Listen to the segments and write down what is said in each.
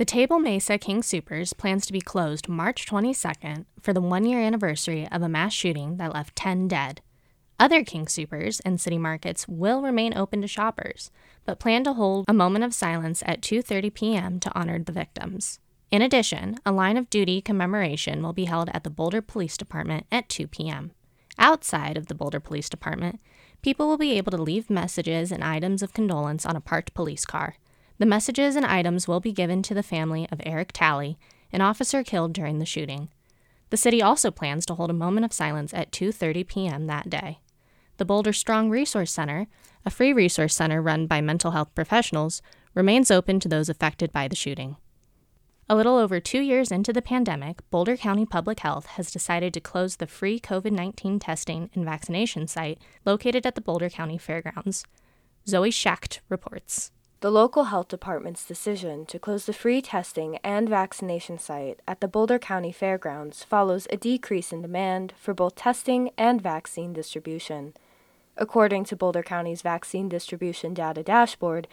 The Table Mesa King Soopers plans to be closed March 22nd for the one-year anniversary of a mass shooting that left 10 dead. Other King Soopers and city markets will remain open to shoppers, but plan to hold a moment of silence at 2:30 p.m. to honor the victims. In addition, a line of duty commemoration will be held at the Boulder Police Department at 2 p.m. Outside of the Boulder Police Department, people will be able to leave messages and items of condolence on a parked police car. The messages and items will be given to the family of Eric Talley, an officer killed during the shooting. The city also plans to hold a moment of silence at 2:30 p.m. that day. The Boulder Strong Resource Center, a free resource center run by mental health professionals, remains open to those affected by the shooting. A little over 2 years into the pandemic, Boulder County Public Health has decided to close the free COVID-19 testing and vaccination site located at the Boulder County Fairgrounds. Zoe Schacht reports. The local health department's decision to close the free testing and vaccination site at the Boulder County Fairgrounds follows a decrease in demand for both testing and vaccine distribution. According to Boulder County's vaccine distribution data dashboard,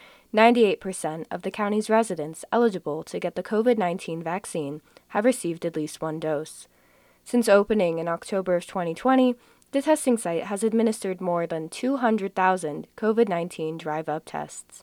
98% of the county's residents eligible to get the COVID-19 vaccine have received at least one dose. Since opening in October of 2020, the testing site has administered more than 200,000 COVID-19 drive-up tests.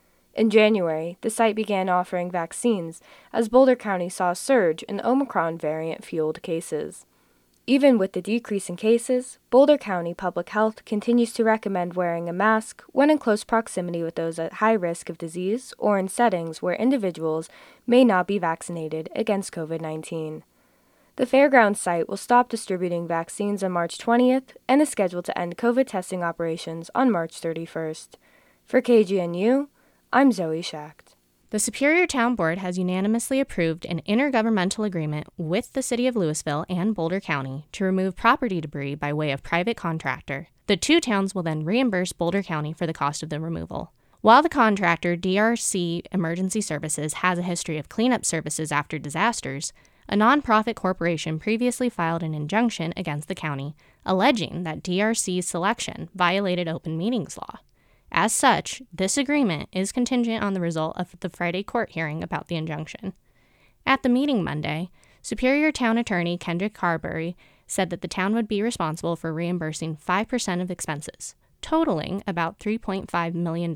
In January, the site began offering vaccines as Boulder County saw a surge in Omicron variant-fueled cases. Even with the decrease in cases, Boulder County Public Health continues to recommend wearing a mask when in close proximity with those at high risk of disease or in settings where individuals may not be vaccinated against COVID-19. The fairgrounds site will stop distributing vaccines on March 20th and is scheduled to end COVID testing operations on March 31st. For KGNU, I'm Zoe Schacht. The Superior Town Board has unanimously approved an intergovernmental agreement with the City of Louisville and Boulder County to remove property debris by way of private contractor. The two towns will then reimburse Boulder County for the cost of the removal. While the contractor, DRC Emergency Services, has a history of cleanup services after disasters, a nonprofit corporation previously filed an injunction against the county, alleging that DRC's selection violated open meetings law. As such, this agreement is contingent on the result of the Friday court hearing about the injunction. At the meeting Monday, Superior Town Attorney Kendrick Carberry said that the town would be responsible for reimbursing 5% of expenses, totaling about $3.5 million.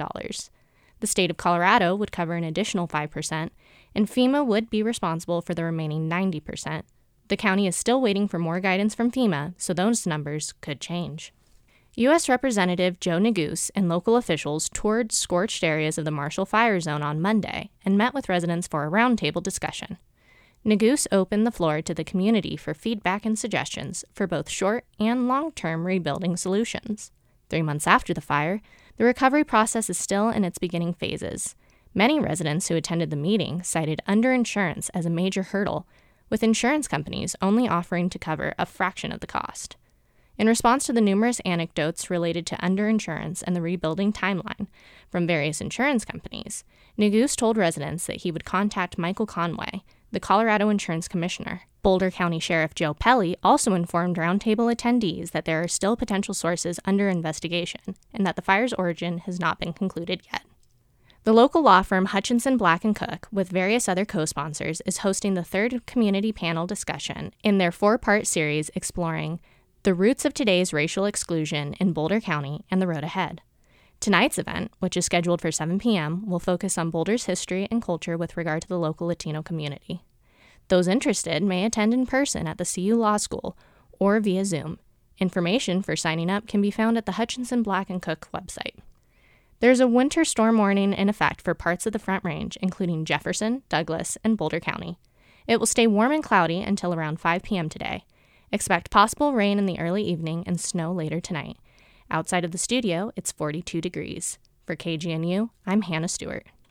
The state of Colorado would cover an additional 5%, and FEMA would be responsible for the remaining 90%. The county is still waiting for more guidance from FEMA, so those numbers could change. U.S. Representative Joe Neguse and local officials toured scorched areas of the Marshall Fire Zone on Monday and met with residents for a roundtable discussion. Neguse opened the floor to the community for feedback and suggestions for both short and long-term rebuilding solutions. 3 months after the fire, the recovery process is still in its beginning phases. Many residents who attended the meeting cited underinsurance as a major hurdle, with insurance companies only offering to cover a fraction of the cost. In response to the numerous anecdotes related to underinsurance and the rebuilding timeline from various insurance companies, Neguse told residents that he would contact Michael Conway, the Colorado Insurance Commissioner. Boulder County Sheriff Joe Pelley also informed roundtable attendees that there are still potential sources under investigation and that the fire's origin has not been concluded yet. The local law firm Hutchinson Black & Cook, with various other co-sponsors, is hosting the third community panel discussion in their 4-part series exploring the roots of today's racial exclusion in Boulder County and the road ahead. Tonight's event, which is scheduled for 7 p.m., will focus on Boulder's history and culture with regard to the local Latino community. Those interested may attend in person at the CU Law School or via Zoom. Information for signing up can be found at the Hutchinson Black & Cook website. There's a winter storm warning in effect for parts of the Front Range, including Jefferson, Douglas, and Boulder County. It will stay warm and cloudy until around 5 p.m. today. Expect possible rain in the early evening and snow later tonight. Outside of the studio, it's 42 degrees. For KGNU, I'm Hannah Stewart.